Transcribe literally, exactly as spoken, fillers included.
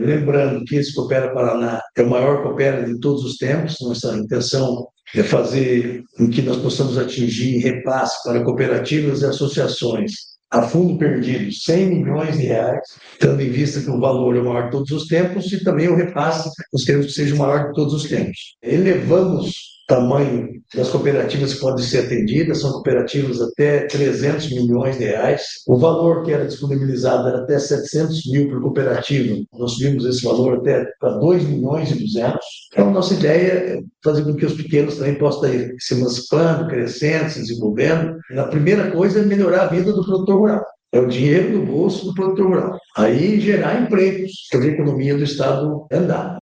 Lembrando que esse Coopera Paraná é o maior Coopera de todos os tempos. Nossa intenção é fazer com que nós possamos atingir repasse para cooperativas e associações a fundo perdido cem milhões de reais, tendo em vista que o valor é o maior de todos os tempos e também o repasse nós queremos que seja o maior de todos os tempos. Elevamos o tamanho das cooperativas que podem ser atendidas, são cooperativas até trezentos milhões de reais. O valor que era disponibilizado era até setecentos mil por cooperativa. Nós subimos esse valor até para dois milhões e duzentos. Então, a nossa ideia é fazer com que os pequenos também possam ir se emancipando, crescendo, se desenvolvendo. A primeira coisa é melhorar a vida do produtor rural. É o dinheiro no bolso do produtor rural. Aí gerar empregos, fazer a economia do Estado andar.